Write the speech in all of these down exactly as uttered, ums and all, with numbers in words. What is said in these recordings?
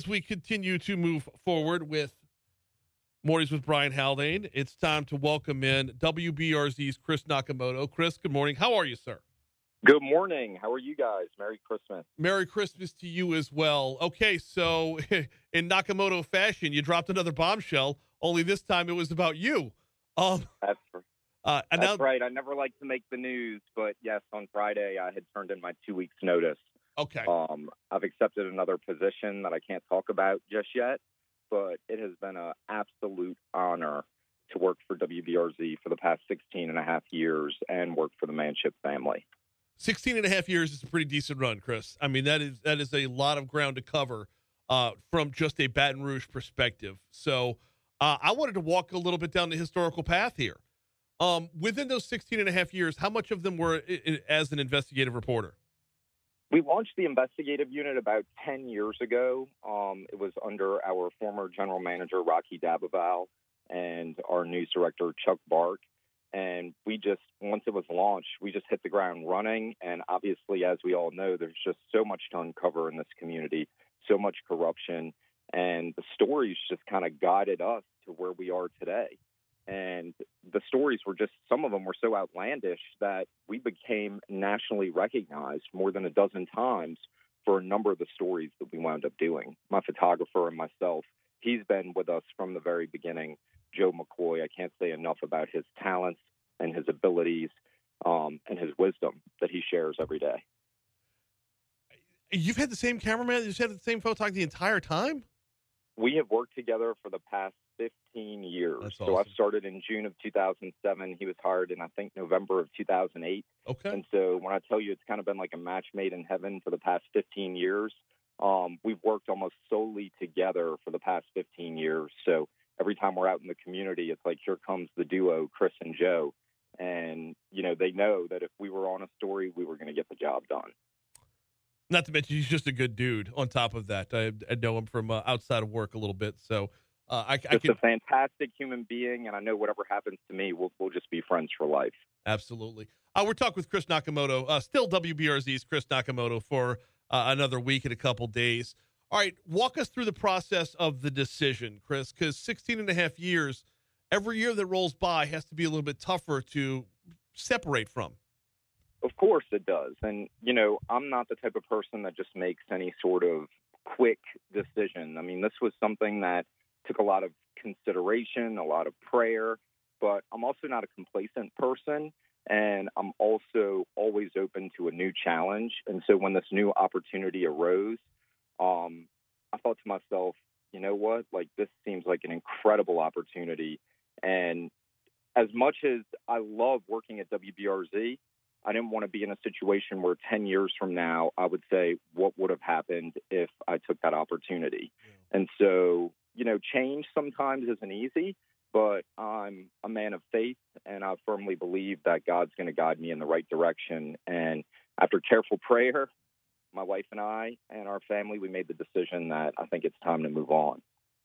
we continue to move forward with Mornings with Brian Haldane, it's time to welcome in W B R Z's Chris Nakamoto. Chris, good morning. How are you, sir? Good morning. How are you guys? Merry Christmas. Merry Christmas to you as well. Okay, so in Nakamoto fashion, you dropped another bombshell, only this time it was about you. Um, That's, uh, and that's now, right. I never like to make the news, but yes, on Friday I had turned in my two weeks notice. Okay. Um, I've accepted another position that I can't talk about just yet, but it has been an absolute honor to work for W B R Z for the past sixteen and a half years and work for the Manship family. sixteen and a half years is a pretty decent run, Chris. I mean, that is that is a lot of ground to cover uh, from just a Baton Rouge perspective. So uh, I wanted to walk a little bit down the historical path here. Um, within those sixteen and a half years, how much of them were I- I- as an investigative reporter? We launched the investigative unit about ten years ago. Um, it was under our former general manager, Rocky Dabaval, and our news director, Chuck Bark. And we just, once it was launched, we just hit the ground running. And obviously, as we all know, there's just so much to uncover in this community, so much corruption. And the stories just kind of guided us to where we are today. And the stories were just, some of them were so outlandish that we became nationally recognized more than a dozen times for a number of the stories that we wound up doing. My photographer and myself, he's been with us from the very beginning. Joe McCoy, I can't say enough about his talents and his abilities um, and his wisdom that he shares every day. You've had the same cameraman, you've had the same photog the entire time? We have worked together for the past fifteen years. That's So awesome. I started in June of two thousand seven. He was hired in, I think, November of two thousand eight. Okay. And so when I tell you it's kind of been like a match made in heaven for the past fifteen years, um, we've worked almost solely together for the past fifteen years. So every time we're out in the community, it's like, here comes the duo, Chris and Joe. And, you know, they know that if we were on a story, we were going to get the job done. Not to mention, he's just a good dude on top of that. I, I know him from uh, outside of work a little bit. So uh, I, I Just can. a fantastic human being. And I know whatever happens to me, we'll, we'll just be friends for life. Absolutely. Uh, we're talking with Chris Nakamoto, uh, still W B R Z's Chris Nakamoto for uh, another week and a couple days. All right, walk us through the process of the decision, Chris, because sixteen and a half years, every year that rolls by has to be a little bit tougher to separate from. Of course it does. And, you know, I'm not the type of person that just makes any sort of quick decision. I mean, this was something that took a lot of consideration, a lot of prayer, but I'm also not a complacent person. And I'm also always open to a new challenge. And so when this new opportunity arose, um, I thought to myself, you know what, like this seems like an incredible opportunity. And as much as I love working at W B R Z, I didn't want to be in a situation where ten years from now, I would say, what would have happened if I took that opportunity? Yeah. And so, you know, change sometimes isn't easy, but I'm a man of faith, and I firmly believe that God's going to guide me in the right direction. And after careful prayer, my wife and I and our family, we made the decision that I think it's time to move on.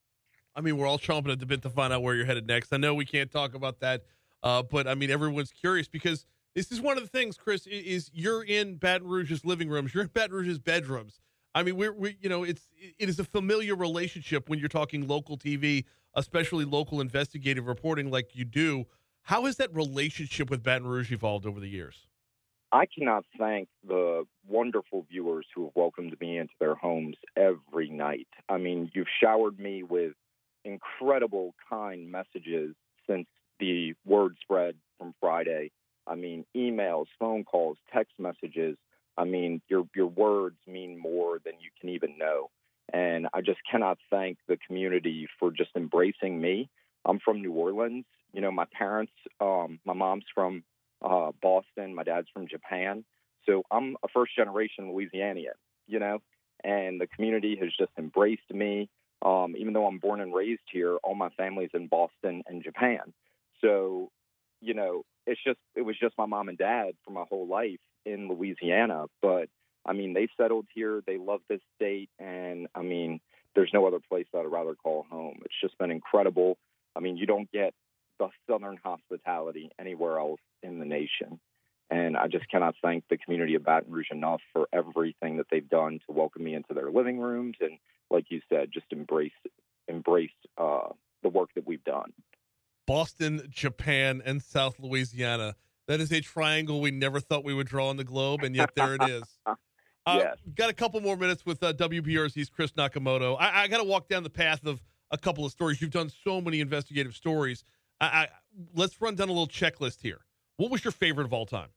I mean, we're all chomping at the bit to find out where you're headed next. I know we can't talk about that, uh, but, I mean, everyone's curious because this is one of the things, Chris, is you're in Baton Rouge's living rooms. You're in Baton Rouge's bedrooms. I mean, we're, we, you know, it's it is a familiar relationship when you're talking local T V, especially local investigative reporting like you do. How has that relationship with Baton Rouge evolved over the years? I cannot thank the wonderful viewers who have welcomed me into their homes every night. I mean, you've showered me with incredible, kind messages since the word spread from Friday. I mean, emails, phone calls, text messages. I mean, your your words mean more than you can even know. And I just cannot thank the community for just embracing me. I'm from New Orleans. You know, my parents, um, my mom's from uh, Boston. My dad's from Japan. So I'm a first-generation Louisianian, you know, and the community has just embraced me. Um, even though I'm born and raised here, all my family's in Boston and Japan. So, you know, it's just it was just my mom and dad for my whole life in Louisiana. But, I mean, they settled here. They love this state. And, I mean, there's no other place that I'd rather call home. It's just been incredible. I mean, you don't get the Southern hospitality anywhere else in the nation. And I just cannot thank the community of Baton Rouge enough for everything that they've done to welcome me into their living rooms. And like you said, just embrace, embrace uh, the work that we've done. Boston, Japan, and South Louisiana. That is a triangle we never thought we would draw on the globe, and yet there it is. Uh, Yes. Got a couple more minutes with uh, W B R Z's Chris Nakamoto. I, I got to walk down the path of a couple of stories. You've done so many investigative stories. I, I, let's run down a little checklist here. What was your favorite of all time?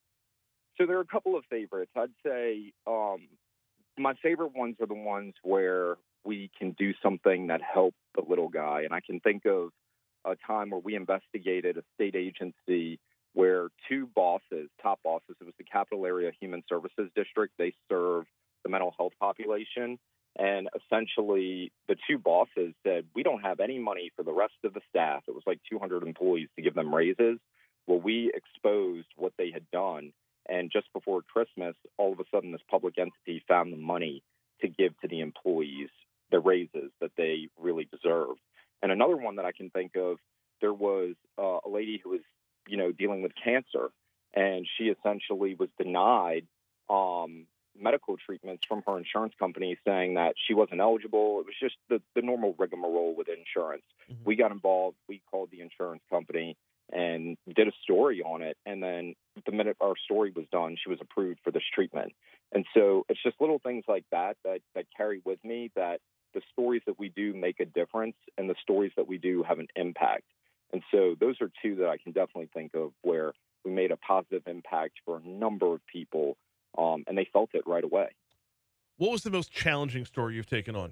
So there are a couple of favorites. I'd say um, my favorite ones are the ones where we can do something that helps the little guy. And I can think of a time where we investigated a state agency where two bosses, top bosses, it was the Capital Area Human Services District. They serve the mental health population. And essentially, the two bosses said, we don't have any money for the rest of the staff. It was like two hundred employees to give them raises. Well, we exposed what they had done. And just before Christmas, all of a sudden, this public entity found the money to give to the employees the raises that they really deserved. And another one that I can think of, there was uh, a lady who was, you know, dealing with cancer, and she essentially was denied um, medical treatments from her insurance company, saying that she wasn't eligible. It was just the, the normal rigmarole with insurance. Mm-hmm. We got involved. We called the insurance company and did a story on it. And then the minute our story was done, she was approved for this treatment. And so it's just little things like that that, that carry with me, that the stories that we do make a difference and the stories that we do have an impact. And so those are two that I can definitely think of where we made a positive impact for a number of people, um, and they felt it right away. What was the most challenging story you've taken on?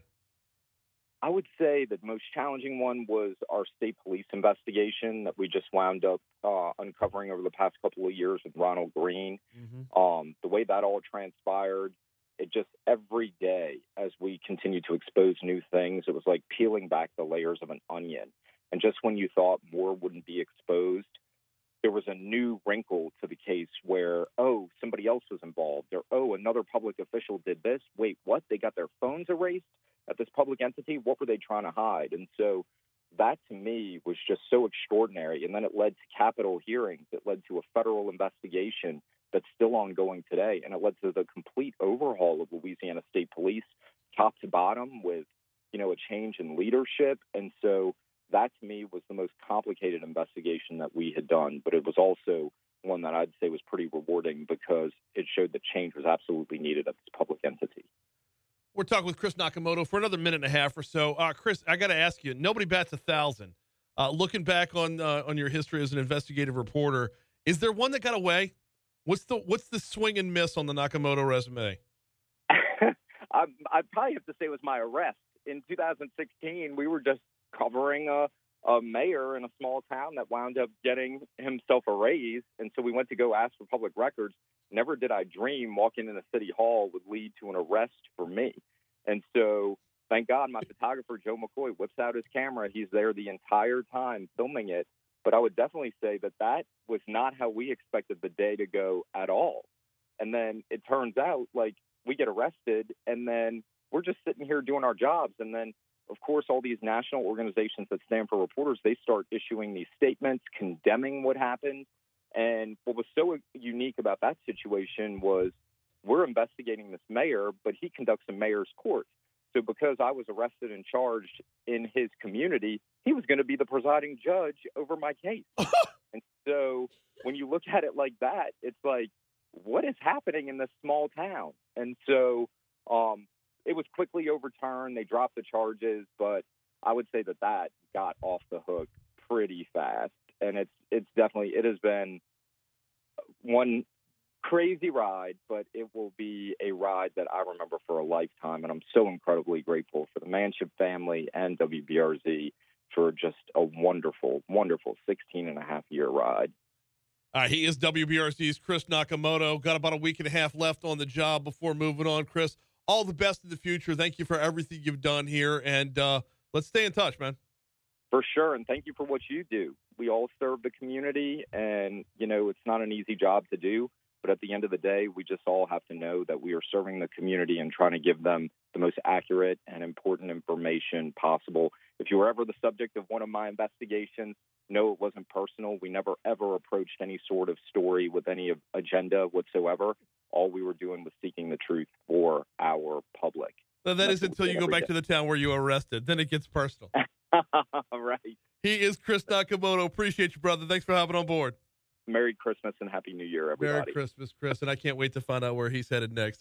I would say the most challenging one was our state police investigation that we just wound up uh, uncovering over the past couple of years with Ronald Green. Mm-hmm. Um, the way that all transpired, it just every day as we continue to expose new things, it was like peeling back the layers of an onion. And just when you thought more wouldn't be exposed, there was a new wrinkle to the case where, oh, somebody else was involved, or, oh, another public official did this. Wait, what? They got their phones erased at this public entity? What were they trying to hide? And so that, to me, was just so extraordinary. And then it led to Capitol hearings. It led to a federal investigation that's still ongoing today. And it led to the complete overhaul of Louisiana State Police, top to bottom, with, you know, a change in leadership. And so that, to me, was the most complicated investigation that we had done. But it was also one that I'd say was pretty rewarding because it showed that change was absolutely needed at this public entity. We're talking with Chris Nakamoto for another minute and a half or so. Uh, Chris, I got to ask you, nobody bats a thousand. Uh, looking back on uh, on your history as an investigative reporter, is there one that got away? What's the what's the swing and miss on the Nakamoto resume? I, I'd probably have to say it was my arrest. In two thousand sixteen, we were just covering a, a mayor in a small town that wound up getting himself a raise. And so we went to go ask for public records. Never did I dream walking into City Hall would lead to an arrest for me. And so thank God my photographer, Joe McCoy, whips out his camera. He's there the entire time filming it. But I would definitely say that that was not how we expected the day to go at all. And then it turns out, like, we get arrested, and then we're just sitting here doing our jobs. And then, of course, all these national organizations that stand for reporters, they start issuing these statements condemning what happened. And what was so unique about that situation was we're investigating this mayor, but he conducts a mayor's court. So because I was arrested and charged in his community, he was going to be the presiding judge over my case. And so when you look at it like that, it's like, what is happening in this small town? And so um, it was quickly overturned. They dropped the charges, but I would say that that got off the hook pretty fast. And it's it's definitely, it has been one crazy ride, but it will be a ride that I remember for a lifetime. And I'm so incredibly grateful for the Manship family and W B R Z for just a wonderful, wonderful sixteen and a half year ride. Uh, he is W B R Z's Chris Nakamoto. Got about a week and a half left on the job before moving on. Chris, all the best in the future. Thank you for everything you've done here. And uh, let's stay in touch, man. For sure, and thank you for what you do. We all serve the community, and, you know, it's not an easy job to do, but at the end of the day, we just all have to know that we are serving the community and trying to give them the most accurate and important information possible. If if you were ever the subject of one of my investigations, no, it wasn't personal. We never, ever approached any sort of story with any agenda whatsoever. All we were doing was seeking the truth for our public. So that is until you go back day. to the town where you were arrested. Then it gets personal. Right. He is Chris Nakamoto. Appreciate you, brother. Thanks for hopping on board. Merry Christmas and Happy New Year, everybody. Merry Christmas, Chris. And I can't wait to find out where he's headed next.